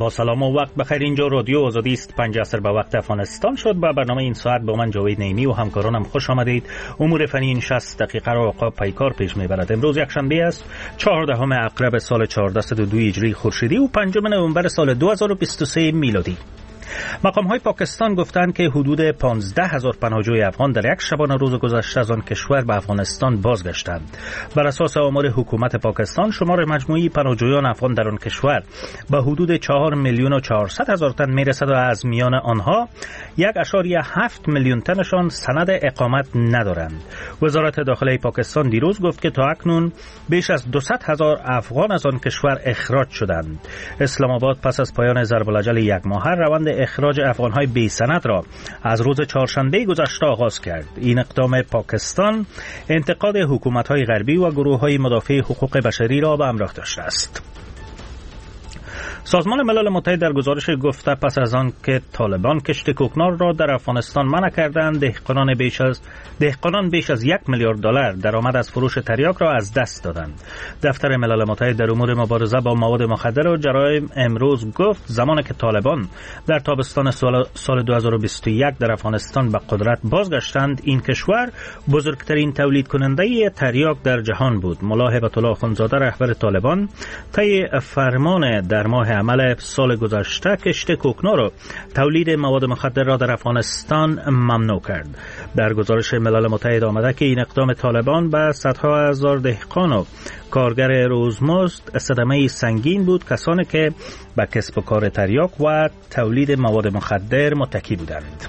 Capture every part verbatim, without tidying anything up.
با سلام و وقت بخیر. اینجا رادیو آزادی است. پنج عصر به وقت افغانستان شد. با برنامه این ساعت با من جاوید نعیمی و همکارانم خوش آمدید. امور فنی این شصت دقیقه را آقا پیکار پیش میبرد. امروز یک شنبه است، چهاردهم عقرب سال چهاردهصد و دو هجری خورشیدی و پنجم نوامبر سال دو هزار و بیست و سه میلادی. مقام‌های پاکستان گفتند که حدود پانزده هزار پناهجوی افغان در یک شبانه روز گذشته از آن کشور به افغانستان بازگشتند. بر اساس آمار حکومت پاکستان، شمار مجموعی پناهجویان افغان در آن کشور به حدود چهار میلیون و چهارصد هزار تن میرسد و از میان آنها یک اشاری هفت میلیون تنشان سند اقامت ندارند. وزارت داخله پاکستان دیروز گفت که تا اکنون بیش از دویست هزار افغان از آن کشور اخراج شدند. اسلام آباد پس از پایان ضرب الاجل یک ماهه روند اخراج افغان‌های بی سند را از روز چهارشنبه گذشته آغاز کرد. این اقدام پاکستان انتقاد حکومت‌های غربی و گروه‌های مدافع حقوق بشری را به همراه داشته است. سازمان ملل متحد در گزارش گفته پس از آن که طالبان کشت کوکنار را در افغانستان منع کردند، دهقانان بیش از دهقانان بیش از یک میلیارد دلار درآمد از فروش تریاک را از دست دادند. دفتر ملل متحد در امور مبارزه با مواد مخدر و جرایم امروز گفت زمانی که طالبان در تابستان سال, سال دو هزار و بیست و یک در افغانستان به قدرت بازگشتند، این کشور بزرگترین تولید کننده تریاک در جهان بود. ملا هیبت الله اخوندزاده رهبر طالبان طی فرمان در ماه عمل سال گذشته کشت کوکنار و تولید مواد مخدر را در افغانستان ممنوع کرد. در گزارش ملل متحد آمده که این اقدام طالبان به صدها هزار دهقان و کارگر روزمزد صدمه سنگین بود، کسانی که به کسب و کار تریاک و تولید مواد مخدر متکی بودند.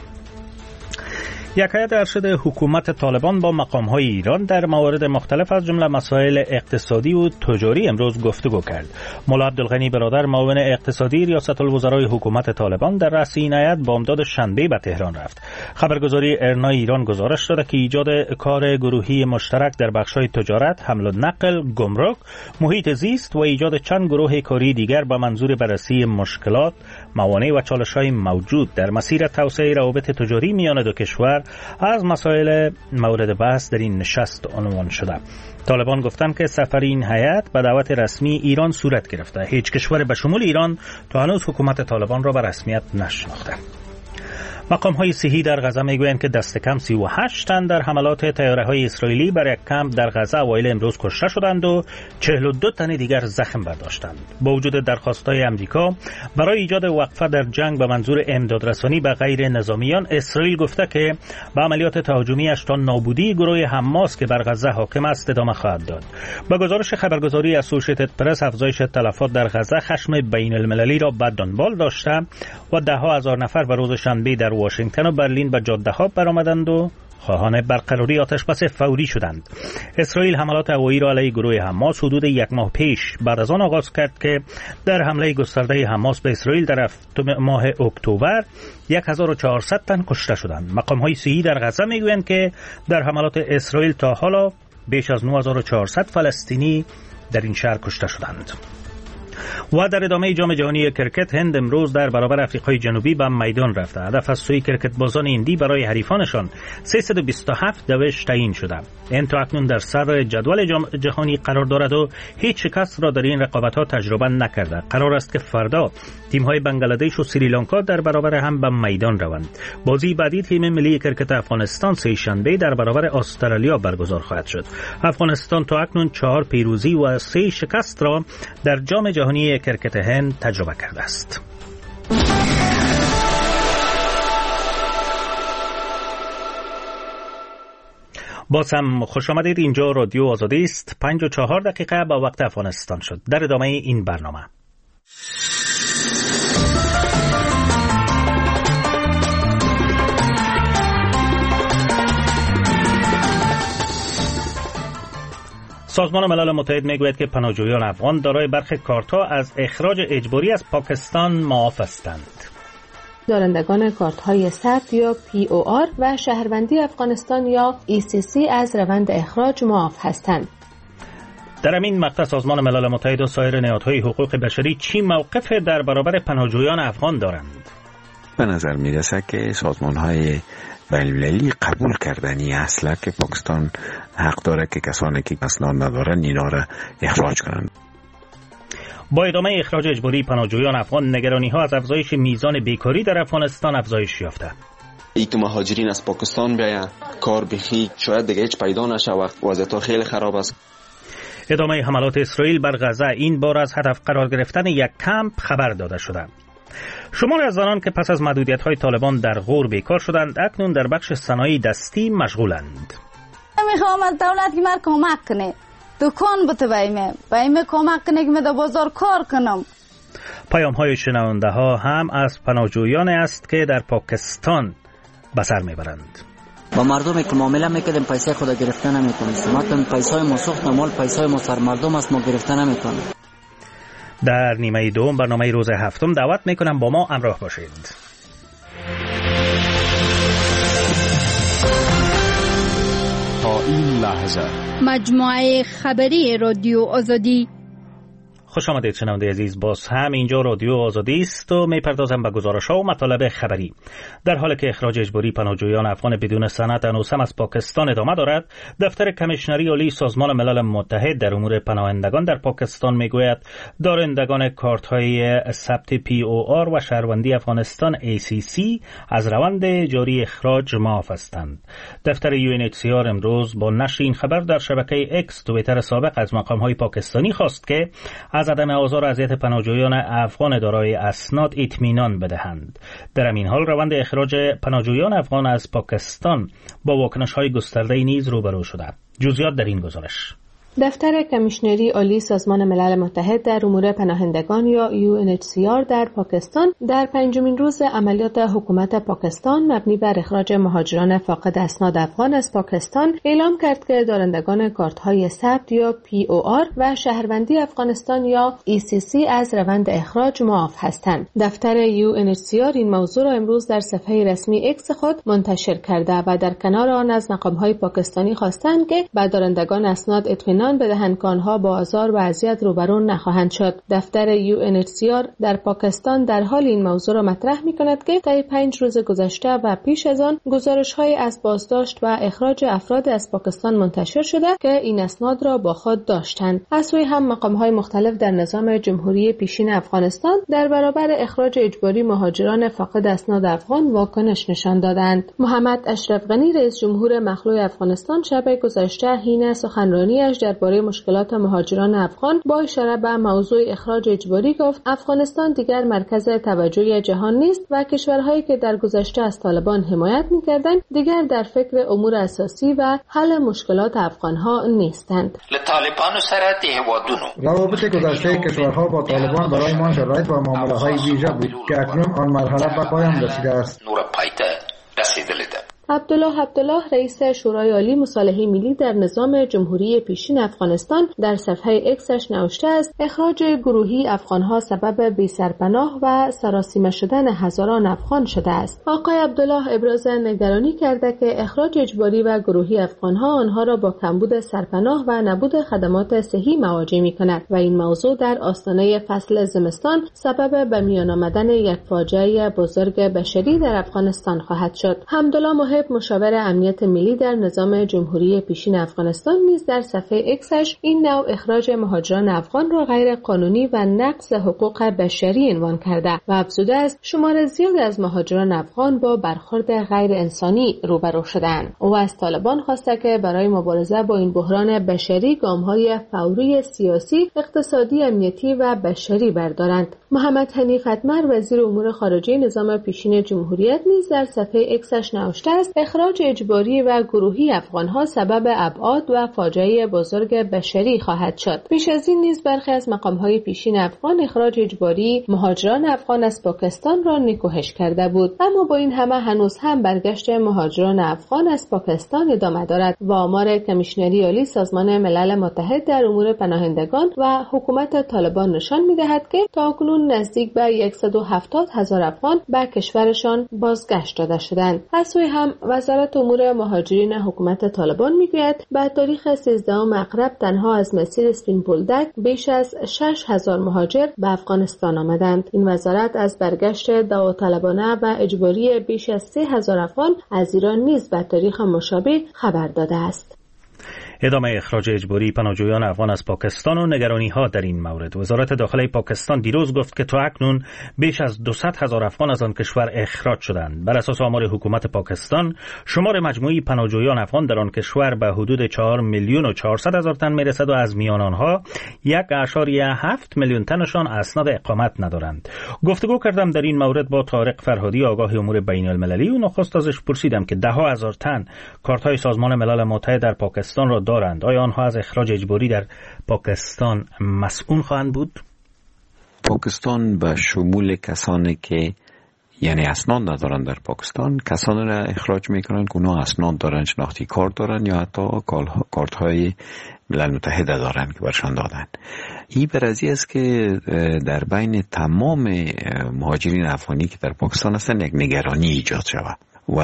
یک هیئت ارشد حکومت طالبان با مقام‌های ایران در موارد مختلف از جمله مسائل اقتصادی و تجاری امروز گفتگو کرد. مولا عبدالغنی برادر معاون اقتصادی ریاست الوزرای حکومت طالبان در رأس این هیئت بامداد شنبه به تهران رفت. خبرگزاری ارنا ایران گزارش داده که ایجاد کار گروهی مشترک در بخش‌های تجارت، حمل و نقل، گمرک، محیط زیست و ایجاد چند گروه کاری دیگر با منظور بررسی مشکلات، موانع و چالش‌های موجود در مسیر توسعه روابط تجاری میان دو کشور از مسائل مورد بحث در این نشست عنوان شده. طالبان گفتند که سفر این هیئت به دعوت رسمی ایران صورت گرفته. هیچ کشور به شمول ایران تا هنوز حکومت طالبان را به رسمیت نشناخته. مقام‌های صحی در غزه میگویند که دست کم سی و هشت تن در حملات طیاره‌های اسرائیلی بر یک کمپ در غزه اوایل امروز کشته شدند و چهل و دو تن دیگر زخم برداشتند. با وجود درخواست‌های آمریکا برای ایجاد وقفه در جنگ به منظور امدادرسانی به غیر نظامیان، اسرائیل گفته که به عملیات تهاجمی‌اش تا نابودی گروه حماس که بر غزه حاکم است ادامه خواهد داد. با گزارش خبرگزاری اسوسییتد پرس، افزایش تلفات در غزه خشم بین‌المللی را به دنبال داشته و ده‌ها هزار نفر به روز شنبه در واشنگتن و برلین به جاده‌ها برآمدند و خواهان برقراری آتشبس فوری شدند. اسرائیل حملات هوایی را علیه گروه حماس حدود یک ماه پیش بعد از آن آغاز کرد که در حمله گسترده حماس به اسرائیل در هفتم ماه اکتبر هزار و چهارصد تن کشته شدند. مقام‌های صحی در غزه میگویند که در حملات اسرائیل تا حالا بیش از نه هزار و چهارصد فلسطینی در این شهر کشته شدند. و در ادامه جام جهانی کرکت، هند امروز در برابر آفریقای جنوبی به میدان رفته. هدف از سوی کرکت بازان هندی برای حریفانشان سیصد و بیست و هفت دوش تعیین شده. هند تا اکنون در صدر جدول جام جهانی قرار دارد و هیچ شکست را در این رقابت‌ها تجربه نکرده. قرار است که فردا تیم‌های بنگلادش و سریلانکا در برابر هم به میدان روند. بازی بعدی تیم ملی کرکت افغانستان سه شنبه در برابر استرالیا برگزار خواهد شد. افغانستان تا اکنون چهار پیروزی و سه شکست را در جام جهانی کرکت هند تجربه کرده است. باز هم خوش آمدید. اینجا رادیو آزادی است. پنج و چهار دقیقه با وقت افغانستان شد. در ادامه این برنامه سازمان ملل متحد میگوید که پناهجویان افغان دارای برخی کارت‌ها از اخراج اجباری از پاکستان معاف هستند. دارندگان کارت‌های سرد یا پی او آر و شهروندی افغانستان یا ای سی سی از روند اخراج معاف هستند. در همین مقطع سازمان ملل متحد و سایر نهادهای حقوق بشری چی موقف در برابر پناهجویان افغان دارند؟ به نظر میرسه که سازمان‌های بین‌المللی قبول کردنی اصلا که پاکستان حق داره که کسانی که اسناد ندارن اینا را اخراج کنند. با ادامه اخراج اجباری پناهجویان افغان، نگرانی‌ها از افزایش میزان بیکاری در افغانستان افزایش یافته. ای که مهاجرین از پاکستان بیاین کار بخی شاید دیگه هیچ پیدا نشه و وضعیت خیلی خراب است. ادامه حملات اسرائیل بر غزه این بار از هدف قرار گرفتن یک کمپ خبر داده شده. شماری از زنان که پس از محدودیت‌های طالبان در غور بیکار شدند اکنون در بخش صنایع دستی مشغولند. میخوام از دولت که من کمک کنه، دکان بده بایمه بایمه کمک کنه که من در بازار کار کنم. پیام‌های شنونده ها هم از پناهجویان است که در پاکستان به سر میبرند. با مردمی که معامله میکردیم پیسه خود گرفته نمیکنیم. ما پیسه ما سوخت مال پیسه ما سر مردم است ما گرفته نمیکنیم. در نیمه دوم برنامه روز هفتم دعوت میکنم با ما همراه باشید. تا این لحظه مجموعه خبری رادیو آزادی. خوش آمدید شنونده عزیز، باز هم اینجا رادیو آزادی است و میپردازم به گزارش‌ها و مطالب خبری. در حالی که اخراج اجباری پناهجویان افغان بدون سند هنوز هم از پاکستان ادامه دارد، دفتر کمیشنری عالی سازمان ملل متحد در امور پناهندگان در پاکستان میگوید دارندگان کارت‌های ثبت پی او آر و شهروندی افغانستان ای سی سی از روند جاری اخراج معاف هستند. دفتر یو ان اچ سی آر امروز با نشر این خبر در شبکه اکس توییتر سابق از مقام‌های پاکستانی خواست که از عدم آزار و اذیت پناهجویان افغان دارای اسناد اطمینان بدهند. در این حال روند اخراج پناهجویان افغان از پاکستان با واکنش‌های گسترده‌ای نیز روبرو شده. جزئیات در این گزارش. دفتر کمیشنری عالی سازمان ملل متحد در امور پناهندگان یا یو ان اچ سی آر در پاکستان در پنجمین روز عملیات حکومت پاکستان مبنی بر اخراج مهاجران فاقد اسناد افغان از پاکستان اعلام کرد که دارندگان کارت‌های ثبت یا پی او آر و شهروندی افغانستان یا ای سی سی از روند اخراج معاف هستند. دفتر یو ان اچ سی آر این موضوع را امروز در صفحه رسمی اکس خود منتشر کرده و در کنار آن از مقام‌های پاکستانی خواستند که به دارندگان اسناد اطمینان بدهند که آنها با آزار و اذیت روبرو نخواهند شد. دفتر یو ان اچ سی آر در پاکستان در حال این موضوع را مطرح می‌کند که طی پنج روز گذشته و پیش از آن گزارش‌های از بازداشت و اخراج افراد از پاکستان منتشر شده که این اسناد را با خود داشتند. از سوی هم مقام‌های مختلف در نظام جمهوری پیشین افغانستان در برابر اخراج اجباری مهاجران فاقد اسناد افغان واکنش نشان دادند. محمد اشرف غنی رئیس جمهور مخلوع افغانستان شب گذشته حین سخنرانی‌اش در درباره مشکلات مهاجران افغان با اشاره به موضوع اخراج اجباری گفت افغانستان دیگر مرکز توجه جهان نیست و کشورهایی که در گذشته از طالبان حمایت می‌کردند دیگر در فکر امور اساسی و حل مشکلات افغان‌ها نیستند. روابط گذشته کشورها با طالبان برای ما شرایط و معامله‌های ویژه بود که اکنون آن مرحله به پایان رسیده است. عبدالله عبدالله رئیس شورای عالی مصالحه ملی در نظام جمهوری پیشین افغانستان در صفحه اکسش نوشته است اخراج گروهی افغانها سبب بی‌سرپناه و سراسیمه شدن هزاران افغان شده است. آقای عبدالله ابراز نگرانی کرده که اخراج اجباری و گروهی افغانها آنها را با کمبود سرپناه و نبود خدمات صحی مواجه می‌کند و این موضوع در آستانه فصل زمستان سبب به میان آمدن یک فاجعه بزرگ بشری در افغانستان خواهد شد. حمدالله مشاور امنیت ملی در نظام جمهوری پیشین افغانستان نیز در صفحه اکسش این نوع اخراج مهاجران افغان را غیر قانونی و نقض حقوق بشری عنوان کرده و افزوده است شمار زیادی از مهاجران افغان با برخورد غیر انسانی روبرو شدند. او از طالبان خواسته که برای مبارزه با این بحران بشری گام‌های فوری سیاسی، اقتصادی، امنیتی و بشری بردارند. محمد حنیف اتمر وزیر امور خارجه نظام پیشین جمهوریت نیز در صفحه اکسش نوشته است اخراج اجباری و گروهی افغانها سبب ابعاد و فاجعه بزرگ بشری خواهد شد. پیش از این نیز برخی از مقام‌های پیشین افغان اخراج اجباری مهاجران افغان از پاکستان را نکوهش کرده بود، اما با این همه هنوز هم برگشت مهاجران افغان از پاکستان ادامه دارد و آمار کمیشنری عالی سازمان ملل متحد در امور پناهندگان و حکومت طالبان نشان می‌دهد که تاکنون نزدیک به صد و هفتاد هزار افغان به کشورشان بازگشت داده شدند. از سوی هم وزارت امور مهاجرین حکومت طالبان میگوید به تاریخ سیزدهم اقرب تنها از مسیر سپین بولدک بیش از شش هزار مهاجر به افغانستان آمدند. این وزارت از برگشت داوطلبانه و اجباری بیش از سه هزار افغان از ایران نیز به تاریخ مشابه خبر داده است. ادامه اخراج اجباری پناهجویان افغان از پاکستان و نگرانی ها در این مورد. وزارت داخله پاکستان دیروز گفت که تا اکنون بیش از دویست هزار افغان از آن کشور اخراج شدند. بر اساس آمار حکومت پاکستان، شمار مجموعی پناهجویان افغان در آن کشور به حدود چهار میلیون و چهارصد هزار تن میرسد و از میان آنها یک اشاری هفت میلیون تنشان اسناد اقامت ندارند. گفتگو کردم در این مورد با طارق فرهادی، آگاه امور بین المللی، و نخست ازش پرسیدم که ده ها هزار تن کارت های سازمان ملل متحد در پاکستان را دارند. آیا آنها از اخراج اجباری در پاکستان مسئول خواهند بود؟ پاکستان به شمول کسانی که یعنی اسناد ندارند در پاکستان، کسانی را اخراج میکنند که اونا اسناد دارند، شناختی کارت دارند یا حتی کارت های ملل متحد دارند که برشان دادند. این برازی است که در بین تمام مهاجرین افغانی که در پاکستان هستند یک نگرانی ایجاد شود و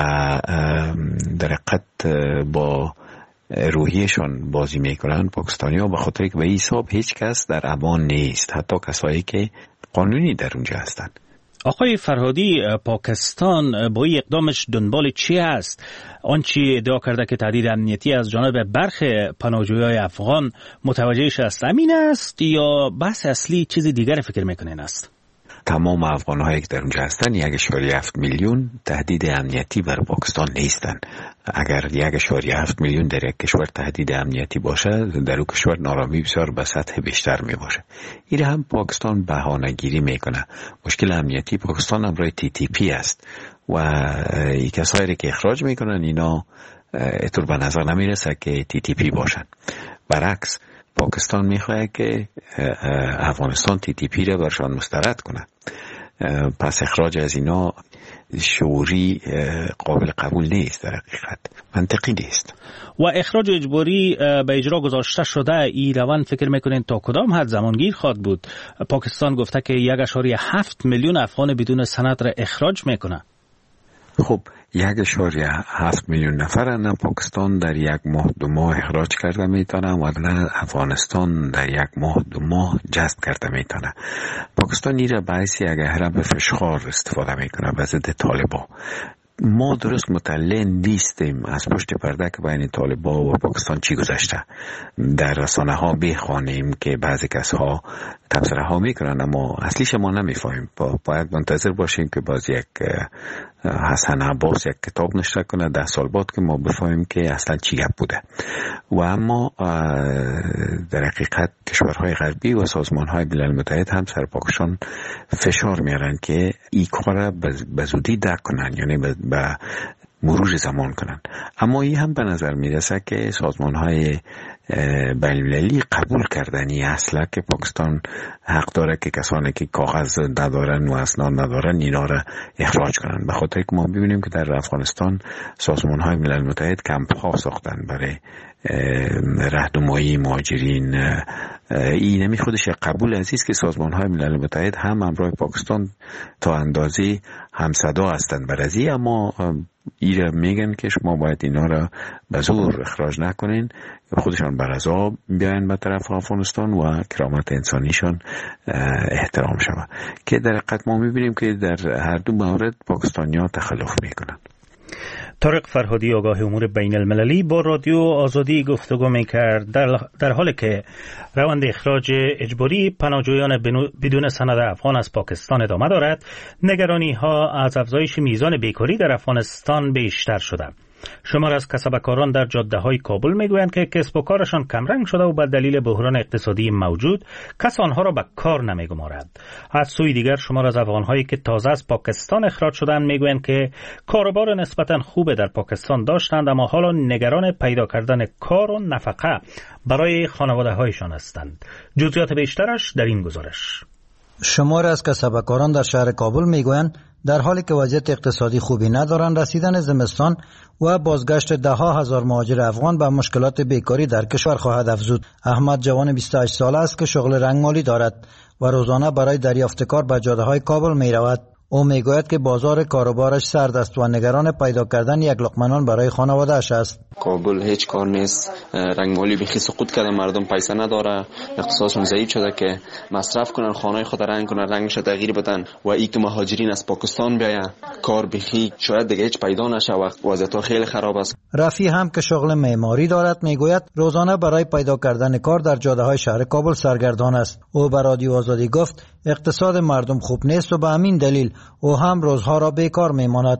در حقیقت با روحیشان بازی میکنند پاکستانی ها، به خاطر که به این حساب هیچ کس در امان نیست، حتی کسایی که قانونی در اونجا هستند. آقای فرهادی، پاکستان با این اقدامش دنبال چی است؟ آنچه ادعا کرده که تهدید امنیتی از جانب برخی پناهجویان افغان متوجهش است امین است یا بحث اصلی چیز دیگر فکر میکنین است؟ تمام افغان‌هایی که در اونجا هستند یک اشاره هفت میلیون تهدید امنیتی بر پاکستان نیستند. اگر یک اشاره هفت میلیون در یک کشور تهدید امنیتی باشه، در اون کشور نارامی بسیار به سطح بیشتر می باشه. این هم پاکستان بهانه‌گیری میکنه. مشکل امنیتی پاکستان امروز تی تی پی است و این کسایی که اخراج میکنن اینا اطور به نظر نمیرسه که تی تی پی باشن. برعکس پاکستان میخواد که افغانستان تی تی پی را برشان مسترد کنه. پس اخراج از اینا شعوری قابل قبول نیست، در حقیقت منطقی نیست. و اخراج اجباری به اجرا گذاشته شده، این روند فکر میکنین تا کدام حد زمانگیر خواهد بود؟ پاکستان گفته که یک اشاری هفت میلیون افغان بدون سند را اخراج میکنه. خب یک اشاری هفت میلیون نفر نه پاکستان در یک ماه دو ماه اخراج کرده میتونه و نه افغانستان در یک ماه دو ماه جذب کرده میتونه. پاکستان این را باعث یک هرم فشخار استفاده میکنه به ضد طالبان. ما درست مطلع نیستیم از پشت پرده که بین طالبان و پاکستان چی گذشته. در رسانه ها بخوانیم که بعضی کس ها تبصره ها میکنن اما اصلیش ما نمیفهمیم. باید منتظر باشیم که باز یک حسن عباس یک کتاب نشر کنه ده سال بعد که ما بفهمیم که اصلا چی گپ بوده. و اما در حقیقت کشورهای غربی و سازمان های ملل متحد هم سر پاکستان فشار میارن که این کار به زودی درک کنن، یعنی به مرور زمان کنن. اما این هم به نظر میرسه که سازمان های بین‌المللی قبول کردنی اصلا که پاکستان حق داره که کسانی که کاغذ ندارن و اسناد ندارن اینا را اخراج کنن. به خاطر که ما ببینیم که در افغانستان سازمان های ملل متحد کمپ ها ساختن برای راهنمایی مهاجرین. این نمی خودش قبول عزیز که سازمان های ملل متحد هم همراه پاکستان تا اندازه همصدا هستند برازی، اما ایره میگن که شما باید اینا را به زور اخراج نکنین، خودشان به رضا بیاین به طرف افغانستان و کرامت انسانیشان احترام شود، که در حقیقت ما میبینیم که در هر دو مورد پاکستانی‌ها تخلف میکنن. طارق فرهادی، آگاه امور بین المللی، با رادیو آزادی گفتگو میکرد. در, در حالی که روند اخراج اجباری پناهجویان بدون سند افغان از پاکستان ادامه دارد، نگرانی ها از افزایش میزان بیکاری در افغانستان بیشتر شده. شمار از کسبکاران در جاده های کابل میگویند که کسب و کارشان کمرنگ شده و به دلیل بحران اقتصادی موجود کس آنها را به کار نمیگمارد. از سوی دیگر شمار از افغانهایی که تازه از پاکستان اخراج شدند میگویند که کاروبار نسبتا خوب در پاکستان داشتند، اما حالا نگران پیدا کردن کار و نفقه برای خانواده هایشان هستند. جزئیات بیشترش در این گزارش. شمار از کسبکاران در شهر کابل میگویند در حالی که وضعیت اقتصادی خوبی ندارند، رسیدن زمستان و بازگشت ده ها هزار مهاجر افغان به مشکلات بیکاری در کشور خواهد افزود. احمد جوان بیست و هشت ساله است که شغل رنگمالی دارد و روزانه برای دریافت کار به جاده های کابل می رود. او می گوید که بازار کاروبارش سرد است و نگران پیدا کردن یک لقمه نان برای خانواده‌اش است. کابل هیچ کار نیست، رنگمالی بخی سقوط کرده، مردم پیسه نداره، اقتصادشون ضعیف شده که مصرف کنن، خانه خود رنگ کنن، رنگش تغییر بدن. و این که مهاجرین از پاکستان بیاین کار بخی شاید دیگه هیچ پیدا نشه و وضعیت خیلی خراب است. رفی هم که شغل معماری دارد میگوید روزانه برای پیدا کردن کار در جاده های شهر کابل سرگردان است. او به رادیو آزادی گفت اقتصاد مردم خوب نیست و به همین دلیل او هم روزها را بیکار میماند.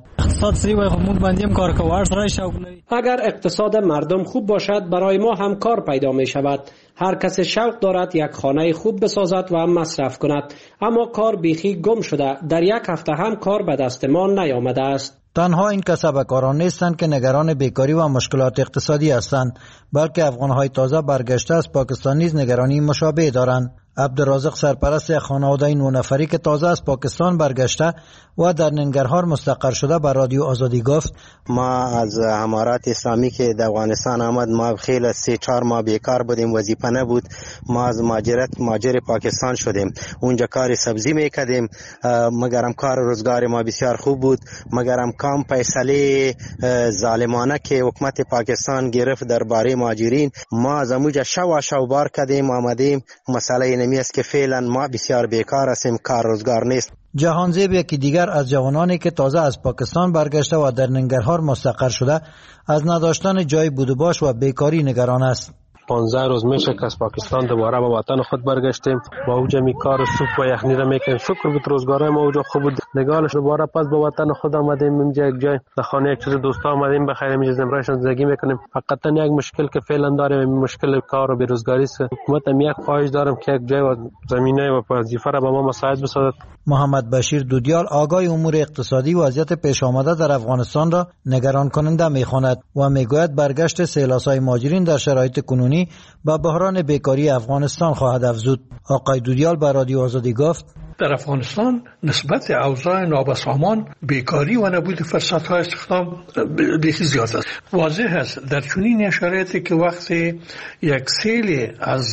اگر اقتصاد مردم خوب باشد برای ما هم کار پیدا می شود. هر کس شوق دارد یک خانه خوب بسازد و هم مصرف کند، اما کار بیخی گم شده. در یک هفته هم کار به دست ما نیامده است. تنها این کسبکاران نیستند که نگران بیکاری و مشکلات اقتصادی هستند، بلکه افغانهای تازه برگشته از پاکستان نیز نگرانی مشابه دارند. عبدالرازق سرپرست یک خانواده نه نفری که تازه از پاکستان برگشته و در ننگرهار مستقر شده به رادیو آزادی گفت ما از امارات اسلامی که در افغانستان آمد، ما خیلی سه چهار ماه بیکار بودیم، وظیفه نبود. ما از مهاجرت مهاجر پاکستان شدیم. اونجا کار سبزی میکردیم، مگرم کار روزگار ما بسیار خوب بود، مگرم کام فیصله ظالمانه که حکومت پاکستان گرفت درباره مهاجرین، ما از اونجا شو شو بار کردیم آمدیم. مسئله نمی است که فعلا ما بسیار بیکار هستیم، کار روزگار نیست. جهانزیب یکی دیگر از جوانانی که تازه از پاکستان برگشته و در ننگرهار مستقر شده از نداشتن جای بود و باش و بیکاری نگران است. پانزده روز میشه که از پاکستان دوباره به وطن خود برگشتیم. با اوج می کار سوپ و یخنی را میکنیم. شکر بود روزگارای ما اوجا خوب بود. نگاهش دوباره پس به وطن خود آمدیم. اینجا یک جای در خانه یک چیز دوستا آمدیم بخیر اینجا زمرایشان زندگی میکنیم. فقط یک مشکل که فعلا داریم این مشکل کار و بیروزگاری است. حکومت هم یک خواهش دارم که یک جای و زمینه و وظیفه را به ما مساعد بسازد. محمد بشیر دودیال آگاه امور اقتصادی وضعیت پیش آمده در افغانستان را نگران کننده میخواند و میگوید برگشت سیلاسای مهاجرین در شرایط کنونی با بحران بیکاری افغانستان خواهد افزود. آقای دودیال به رادیو آزادی گفت در افغانستان نسبت اوضاع نابسامان، بیکاری و نبود فرصت‌های استخدام بیخی زیاد است. واضح است در چنین شرایطی که وقتی یک سیل از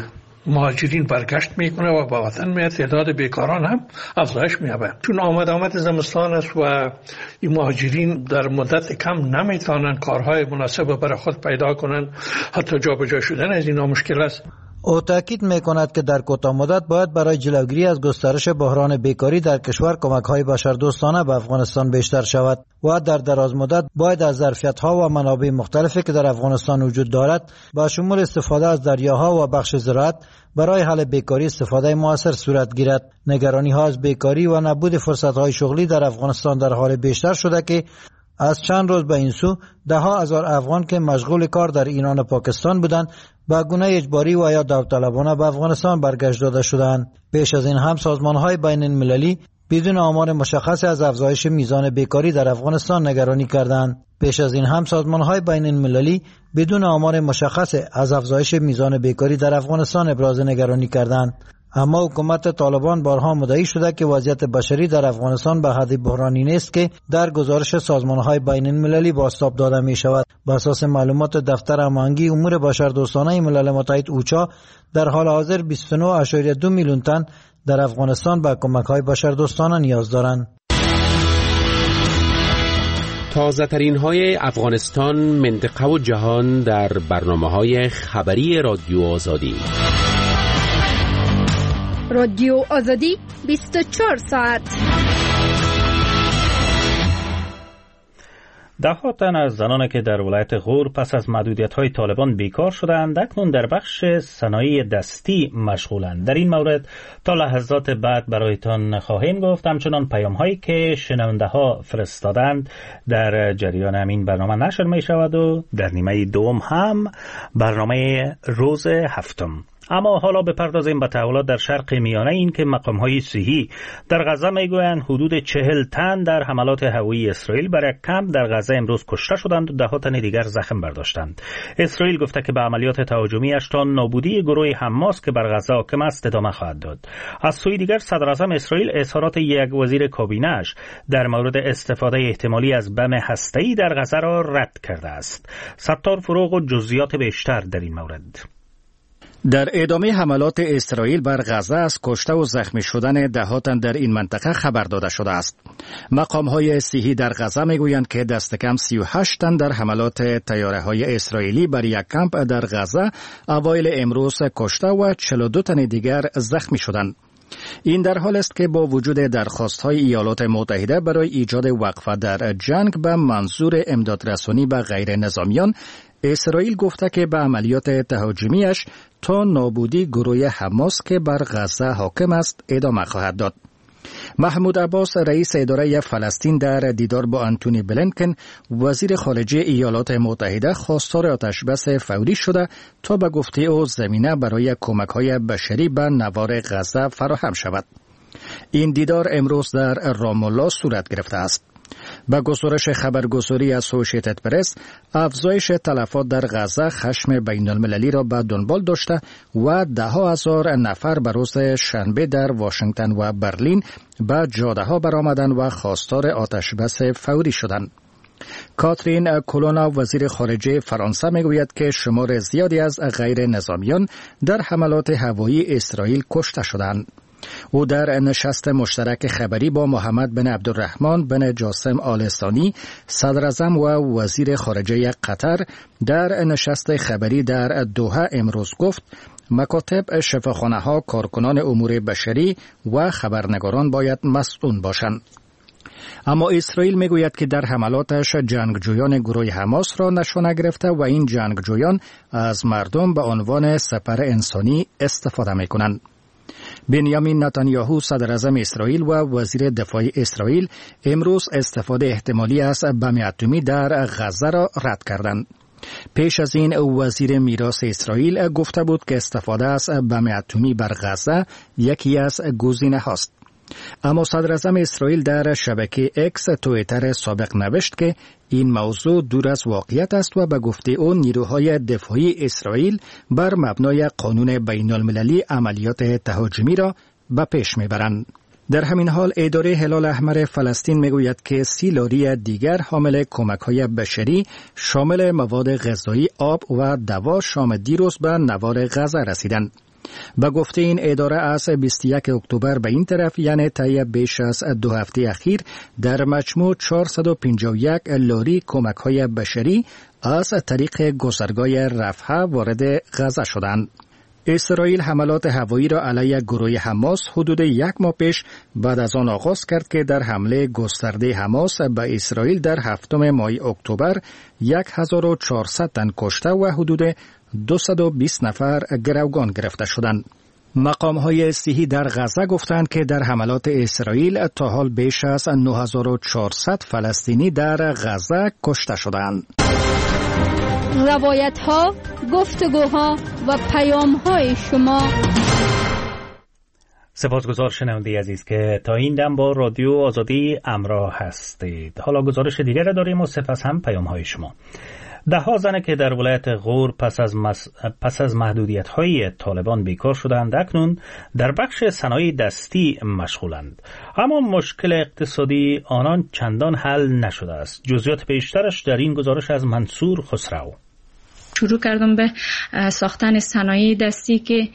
مهاجرین برگشت میکنه و با وطن میاد، تعداد بیکاران هم افزایش می‌یابه. چون آمد آمد زمستان است و این مهاجرین در مدت کم نمیتونن کارهای مناسب برای خود پیدا کنن، حتی جابجا شدن از اینا مشکل است. او تاکید میکند که در کوتاه مدت باید برای جلوگیری از گسترش بحران بیکاری در کشور کمک‌های بشردوستانه به افغانستان بیشتر شود و در دراز مدت باید از ظرفیت‌ها و منابع مختلفی که در افغانستان وجود دارد با شمول استفاده از دریاها و بخش زراعت برای حل بیکاری استفاده موثر صورت گیرد. نگرانی‌ها از بیکاری و نبود فرصت‌های شغلی در افغانستان در حال بیشتر شده که از چند روز به این سو ده ها هزار افغان که مشغول کار در ایران و پاکستان بودند به گونه اجباری و یا داوطلبانه به افغانستان برگشت داده شدند. پیش از این هم سازمان‌های بین المللی بدون آمار مشخص از افزایش میزان بیکاری در افغانستان نگرانی کردند. پیش از این هم سازمان‌های بین المللی بدون آمار مشخص از افزایش میزان بیکاری در افغانستان ابراز نگرانی کردند. اما حکومت طالبان بارها مدعی شده که وضعیت بشری در افغانستان به حد بحرانی نیست که در گزارش سازمان‌های بین المللی بازتاب داده می شود. بر اساس معلومات دفتر هماهنگی امور بشردوستانه ملل متحد اوچا در حال حاضر بیست و نه ممیز دو میلیون تن در افغانستان به کمک‌های بشردوستانه نیاز دارند. تازه ترین های افغانستان، منطقه و جهان در برنامه‌های خبری رادیو آزادی. رادیو آزادی بیست و چهار ساعت. ده تن از زنانی که در ولایت غور پس از محدودیت‌های طالبان بیکار شدند اکنون در بخش صنایع دستی مشغولند. در این مورد تا لحظات بعد برایتان خواهیم گفت. همچنان پیام‌هایی که شنونده‌ها فرستادند در جریان همین برنامه نشر می‌شود و در نیمه دوم هم برنامه روز هفتم. اما حالا بپردازیم به تحولات در شرق میانه. این که مقام‌های صحی در غزه میگویند حدود چهل تن در حملات هوایی اسرائیل بر یک کمپ در غزه امروز کشته شدند و ده تن دیگر زخم برداشتند. اسرائیل گفته که به عملیات تهاجمی‌اش تا نابودی گروه حماس که بر غزه حاکم است ادامه خواهد داد. از سوی دیگر صدر اعظم اسرائیل اظهارات یک وزیر کابینه‌اش در مورد استفاده احتمالی از بم هسته‌ای در غزه را رد کرده است. ستار فروغ و جزئیات بیشتر در این مورد. در ادامه حملات اسرائیل بر غزه از کشته و زخمی شدن ده تن در این منطقه خبر داده شده است. مقام‌های صحی در غزه میگویند که دست کم سی و هشت تن در حملات طیاره‌های اسرائیلی بر یک کمپ در غزه اوایل امروز کشته و چهل و دو تن دیگر زخمی شدند. این در حال است که با وجود درخواست‌های ایالات متحده برای ایجاد وقفه در جنگ به منظور امدادرسانی به غیر نظامیان، اسرائیل گفته که به عملیات تهاجمیش تا نابودی گروه حماس که بر غزه حاکم است ادامه خواهد داد. محمود عباس رئیس اداره فلسطین در دیدار با آنتونی بلینکن وزیر خارجه ایالات متحده خواستار آتشبس فوری شده تا به گفته او زمینه برای کمک‌های بشری به نوار غزه فراهم شود. این دیدار امروز در رام الله صورت گرفته است. با گزارش خبرگزاری اسوسییتد پرس، افزایش تلفات در غزه خشم بین المللی را به دنبال داشته و ده ها هزار نفر به روز شنبه در واشنگتن و برلین به جاده ها برآمدند و خواستار آتشبس فوری شدند. کاترین کولونا وزیر خارجه فرانسه میگوید که شمار زیادی از غیر نظامیان در حملات هوایی اسرائیل کشته شدند. او در نشست مشترک خبری با محمد بن عبدالرحمن بن جاسم آل ثانی صدر اعظم و وزیر خارجه قطر در نشست خبری در دوحه امروز گفت مکاتب، شفاخانه‌ها، کارکنان امور بشری و خبرنگاران باید مسئول باشند. اما اسرائیل میگوید که در حملاتش جنگجویان گروه حماس را نشانه گرفته و این جنگجویان از مردم به عنوان سپر انسانی استفاده میکنند. بنیامین نتانیاهو صدر اعظم اسرائیل و وزیر دفاع اسرائیل امروز استفاده احتمالی از بم اتمی در غزه را رد کردند. پیش از این وزیر میراث اسرائیل گفته بود که استفاده از بم اتمی بر غزه یکی از گزینه هاست. اما صدر اعظم اسرائیل در شبکه اکس توییتر سابق نوشت که این موضوع دور از واقعیت است و به گفته او نیروهای دفاعی اسرائیل بر مبنای قانون بین المللی عملیات تهاجمی را به پیش میبرند. در همین حال اداره هلال احمر فلسطین میگوید که سی لاری دیگر حامل کمک‌های بشری شامل مواد غذایی، آب و دوا شام دیروز به نوار غزه رسیدند. با گفته این اداره از بیست و یکم اکتبر به این طرف، یعنی طی بیش از دو هفته اخیر، در مجموع چهارصد و پنجاه و یک لاری کمک‌های بشری از طریق گذرگاه رفح وارد غزه شدند. اسرائیل حملات هوایی را علیه گروه حماس حدود یک ماه پیش بعد از آن آغاز کرد که در حمله گسترده حماس به اسرائیل در هفتم ماه اکتبر هزار و چهارصد تن کشته و حدود دویست و بیست نفر گروگان گرفته شدند. مقام‌های صحی در غزه گفتند که در حملات اسرائیل تا حال بیش از نه هزار و چهارصد فلسطینی در غزه کشته شدند. روایت‌ها، گفتگوها و پیام‌های شما. سپاسگزار شنونده عزیز که تا این دم با رادیو آزادی همراه هستید. حالا گزارش دیگر داریم و سپس هم پیام‌های شما. ده ها زن که در ولایت غور پس از, مس... پس از محدودیت‌های طالبان بیکار شدند، اکنون در بخش صنایع دستی مشغولند. اما مشکل اقتصادی آنان چندان حل نشده است. جزئیات بیشترش در این گزارش از منصور خسرو. شروع کردم به ساختن صنایع دستی که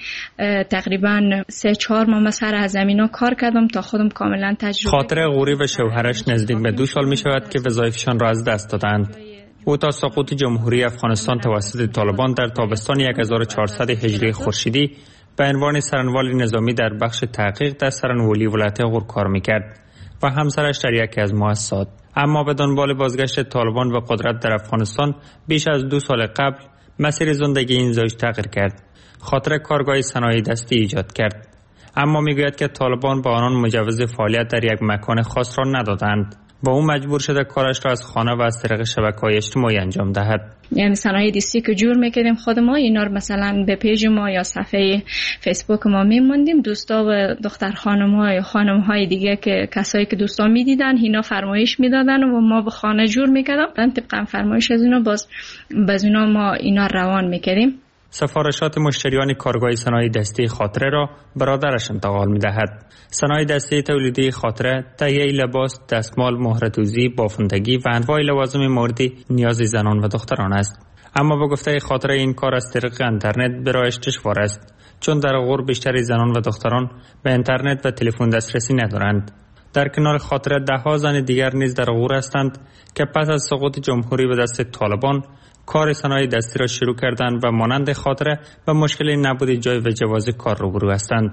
تقریبا سه چهار ماه سر از زمینا کار کردم تا خودم کاملا تجربه. خاطر غوری و شوهرش نزدیک به دو سال می شود که وظایفشان را از دست دادند. او تا سقوط جمهوری افغانستان توسط طالبان در تابستان هزار و چهارصد هجری خورشیدی به عنوان سرانوال نظامی در بخش تحقیق در سرانولی ولایت غور کار میکرد و همسرش در یکی از مؤسسات. اما به دنبال بازگشت طالبان و قدرت در افغانستان بیش از دو سال قبل مسیر زندگی این زوج تغییر کرد. خاطر کارگاه صنایع دستی ایجاد کرد. اما میگوید که طالبان با آنان مجوز فعالیت در یک مکان خاص را ندادند و او مجبور شده کارش را از خانه و از طریق شبکه‌های اجتماعی انجام دهد. یعنی صنایع دستی که جور میکردیم خود ما، اینا رو مثلا به پیج ما یا صفحه فیسبوک ما میموندیم، دوستا و دختر خانم‌ها یا خانم‌های دیگه که کسایی که دوستا میدیدن اینا فرمایش میدادن و ما به خانه جور میکردیم، طبقا فرمایش از اینا باز باز اینا ما اینا روان میکردیم. سفارشات مشتریان کارگاه صنایع دستی خاطره را برادرش انتقال می‌دهد. صنایع دستی تولیدی خاطره تهیه لباس، دستمال، مهره‌دوزی، بافندگی و انواع لوازم موردی نیاز زنان و دختران است. اما به گفته خاطره این کار از طریق اینترنت برایش دشوار است، چون در غور بیشتر زنان و دختران به اینترنت و تلفن دسترسی ندارند. در کنار خاطره ده ها زن دیگر نیز در غور هستند که پس از سقوط جمهوری به دست طالبان کار صنایع دستی را شروع کردند و مانند خاطره به مشکل نبود جای و جواز کار روبرو هستند.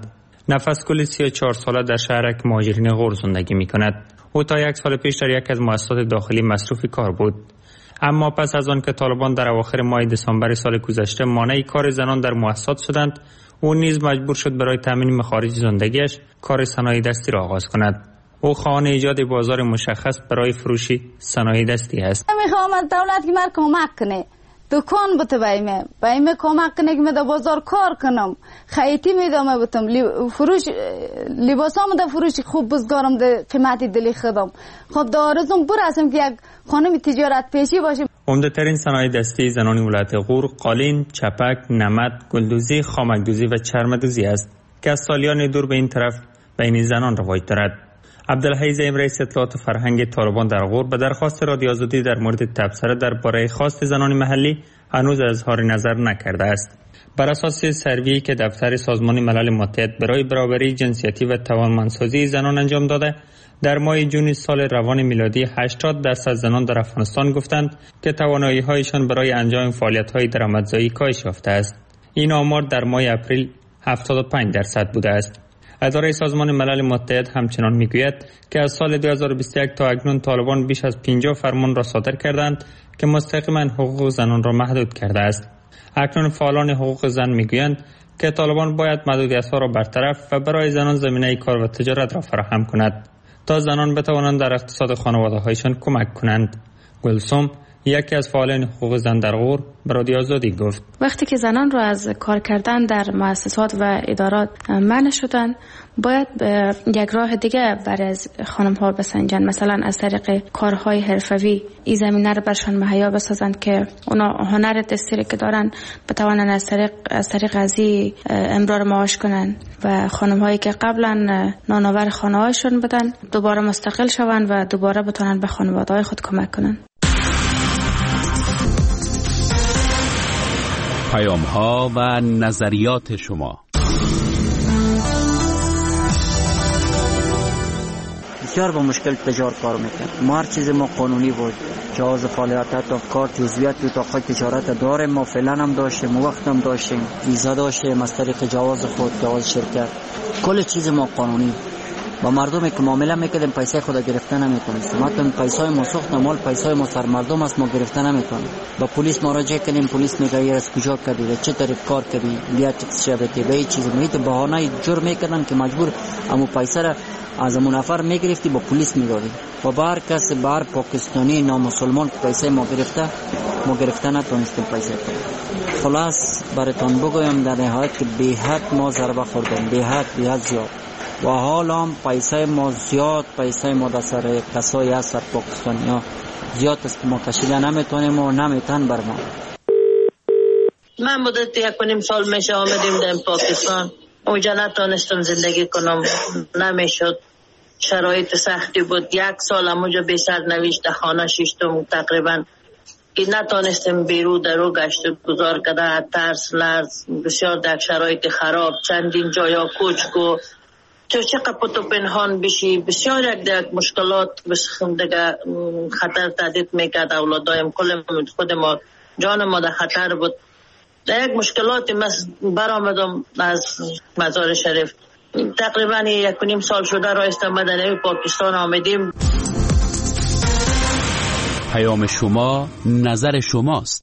نفس گل سی و چهار ساله در شهرک مهاجرین غور زندگی می کند. او تا یک سال پیش در یک از مؤسسات داخلی مصروف کار بود. اما پس از آن که طالبان در اواخر ماه دسامبر سال گذشته مانع کار زنان در مؤسسات شدند، او نیز مجبور شد برای تامین مخارج زندگیش کار صنایع دستی را آغاز کند. او خواهان ایجاد بازار مشخص برای فروش صنایع دستی است. میخوام از دولت که من کمک کنه، دکان بته بایمه بایمه کمک کنه که من در بازار کار کنم، خیاطی میدم بتم فروش لباسام در فروش خوب بزگارم در قیمتی دلی خودم. خود دارزم برسم که یک خانم تجارت پیشی باشه. عمده ترین صنایع دستی زنان ولایت غور قالین، چپک، نمد، گلدوزی، خامکدوزی و چرمدوزی است که از سالیان دور به این طرف بین زنان رواج دارد. عبدالحی زعیم رئیس اطلاعات فرهنگ طالبان در غور به درخواست رادیو آزادی در مورد تبصره درباره خواست زنان محلی هنوز اظهار نظر نکرده است. بر اساس سروی که دفتر سازمان ملل متحد برای برابری جنسیتی و توانمندسازی زنان انجام داده، در ماه جون سال روان میلادی هشتاد درصد زنان در افغانستان گفتند که توانایی‌هایشان برای انجام فعالیت‌های درآمدزایی کاهش یافته است. این آمار در ماه اپریل هفتاد و پنج درصد بوده است. اداره سازمان ملل متحد همچنان میگوید که از سال دو هزار و بیست و یک تا اکنون طالبان بیش از پنجاه فرمان را صادر کردند که مستقیما حقوق زنان را محدود کرده است. اکنون فعالان حقوق زن میگویند که طالبان باید محدودیت‌ها را برطرف و برای زنان زمینه کار و تجارت را فراهم کند تا زنان بتوانند در اقتصاد خانواده‌هایشان کمک کنند. گلسوم یکی از فعالان حقوق زن در غور به رادیو آزادی گفت وقتی که زنان را از کار کردن در مؤسسات و ادارات منع شدن، باید یک راه دیگه برای خانم ها بسنجن، مثلا از طریق کارهای حرفوی این زمینه رو برشان مهیا بسازند که اونا هنر دستی که دارن بتوانند از طریق از طریق ازی امرار معاش کنن و خانم هایی که قبلا نانآور خانه هایشون بودن دوباره مستقل شوند و دوباره بتونن به خانواده های خود کمک کنن. پیام ها و نظریات شما. بسیار با مشکل تجار کار میکنه. ما هر چیز ما قانونی بود، جواز فعالیت تا کار جزئیات تو تا تجارت داریم، ما فعلا هم داشتیم، وقت هم داشتیم، ویزا داشتیم از طریق جواز خود، جواز شرکت، کل چیز ما قانونی. با مردمی که معامله میکردیم پیسه خود گرفتن نمیتونستیم. ما پیسای ما سوخت مال پیسای ما سر مردم است، ما گرفتن نمیتونیم. با پلیس مراجعه کردیم، پلیس میگه یه از کجا کردی، چه طریق کار کردی، بیا تکس شبتی به این چیز میت بهانه جور میکردن که مجبور امو پیسه را از امو نفر میگرفتی با پلیس میدادی. و بار کس بار پاکستانی نامسلمان که پیسه ما گرفته، ما گرفتن نتونستیم پیسه کنیم. خلاص براتون بگویم در نهایت که به حد ما ضربه خوردیم، به حد به حد زیاد. و حال هم پیسه ما زیاد، پیسه ما در سر کسایی هست در پاکستانی ها زیاد است که ما کشیده نمیتونیم و نمیتون بر ما. من مدت یک و نیم سال میشه آمدیم در پاکستان، اونجا نتونستم زندگی کنم، نمیشد، شرایط سختی بود. یک سال هم اونجا بی سرنوشت خانه شیشتم تقریبا که نتونستم بیرو درو گشت گذار کده، ترس لرز بسیار در شرایط خراب، چندین جایا کوچکو تو چقدر پتو پنهان بشی، بسیار یک دیگه مشکلات دیگه خطر تهدید میکرد اولادایم، کل خود ما جان ما در خطر بود. در یک مشکلاتی من برآمدم از مزار شریف، تقریبا یک و نیم سال شده رایستم مدنی پاکستان آمدیم. پیام شما نظر شماست.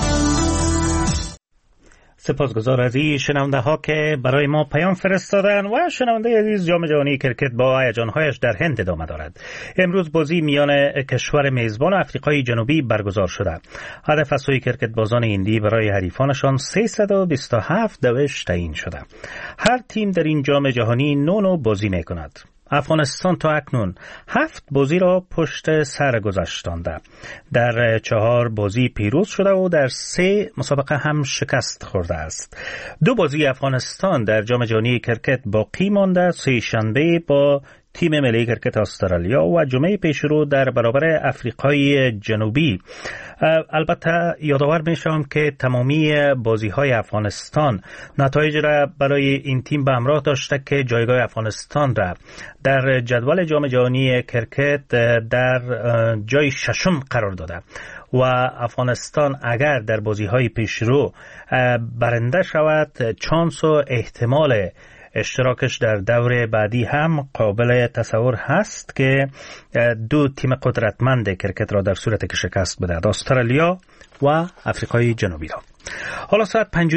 سپاسگزار از این شنونده ها که برای ما پیام فرستادن. و شنونده عزیز، جام جهانی کرکت با هیجان‌هایش در هند ادامه دارد. امروز بازی میان کشور میزبان آفریقای جنوبی برگزار شده. هدف از سوی کرکت بازان هندی برای حریفانشان سیصد و بیست و هفت دوش تعیین شده. هر تیم در این جام جهانی نه نوع بازی میکند. افغانستان تا اکنون هفت بازی را پشت سر گذاشتانده، در چهار بازی پیروز شده و در سه مسابقه هم شکست خورده است. دو بازی افغانستان در جام جهانی کرکت باقی مانده، سه شنبه با تیم ملی کرکت استرالیا و جمعه پیشرو در برابر آفریقای جنوبی. البته یادآور میشم که تمامی بازی های افغانستان نتایج را برای این تیم به همراه داشته که جایگاه افغانستان را در جدول جام جهانی کرکت در جای ششم قرار داده و افغانستان اگر در بازی های پیشرو برنده شود چانس و احتمال اشتراکش در دور بعدی هم قابل تصور هست که دو تیم قدرتمند کرکت را در صورت که شکست بدهد، استرالیا و آفریقای جنوبی را. حالا ساعت پنج